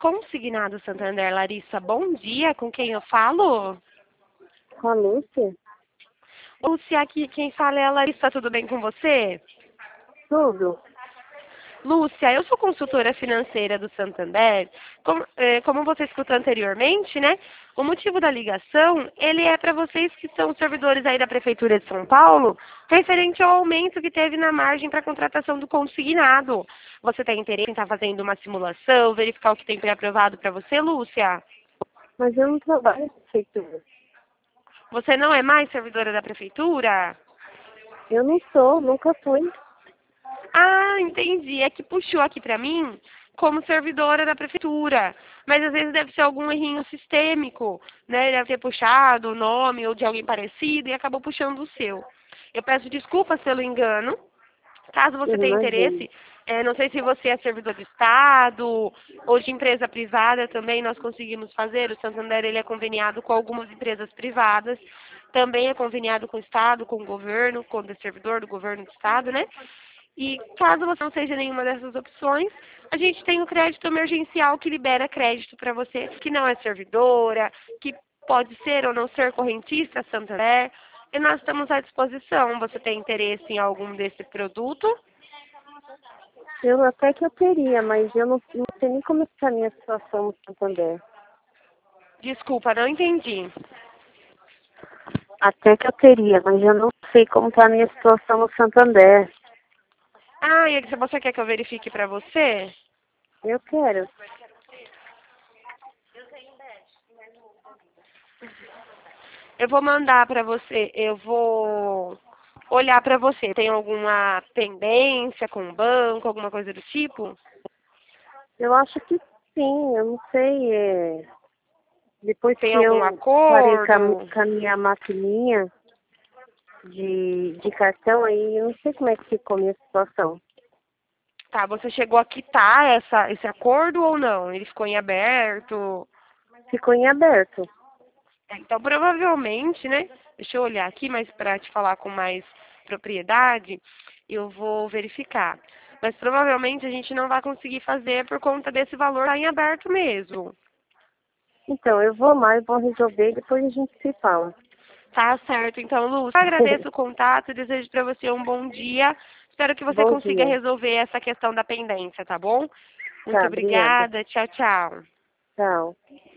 Consignado Santander. Larissa, bom dia. Com quem eu falo? Com a Lúcia? Lúcia, aqui quem fala é a Larissa. Tudo bem com você? Tudo. Lúcia, eu sou consultora financeira do Santander. Como você escutou anteriormente, né? O motivo da ligação, ele é para vocês que são servidores aí da Prefeitura de São Paulo, referente ao aumento que teve na margem para a contratação do consignado. Você tem interesse em estar fazendo uma simulação, verificar o que tem pré-aprovado para você, Lúcia? Mas eu não trabalho na prefeitura. Você não é mais servidora da Prefeitura? Eu não sou, nunca fui. Ah, entendi. É que puxou aqui pra mim como servidora da prefeitura. Mas às vezes deve ser algum errinho sistêmico, né? Deve ter puxado o nome ou de alguém parecido e acabou puxando o seu. Eu peço desculpas pelo engano. Caso você Eu tenha imagino. interesse, não sei se você é servidor do Estado ou de empresa privada também, nós conseguimos fazer. O Santander ele é conveniado com algumas empresas privadas, também é conveniado com o Estado, com o governo, quando é servidor do governo do Estado, né? E caso você não seja nenhuma dessas opções, a gente tem o crédito emergencial que libera crédito para você que não é servidora, que pode ser ou não ser correntista Santander, e nós estamos à disposição. Você tem interesse em algum desse produto? Eu até que eu teria, mas eu não sei nem como está a minha situação no Santander. Desculpa, não entendi. Até que eu teria, mas eu não sei como está a minha situação no Santander. Ah, e você quer que eu verifique para você? Eu quero. Eu vou mandar para você, eu vou olhar para você. Tem alguma pendência com o banco, alguma coisa do tipo? Eu acho que sim, eu não sei. Depois Tem que algum eu parei com acordo? com a minha maquininha de cartão, aí eu não sei como é que ficou a minha situação. Tá, você chegou a quitar esse acordo ou não? Ele ficou em aberto? Ficou em aberto. Então, provavelmente, né? Deixa eu olhar aqui, mas para te falar com mais propriedade, eu vou verificar. Mas provavelmente a gente não vai conseguir fazer por conta desse valor estar em aberto mesmo. Então, eu vou lá e vou resolver e depois a gente se fala. Tá certo. Então, Lúcia, eu agradeço o contato, desejo para você um bom dia. Espero que você Bom consiga dia. resolver essa questão da pendência, tá bom? Muito Tá, obrigada. obrigada. Tchau, tchau. Tchau.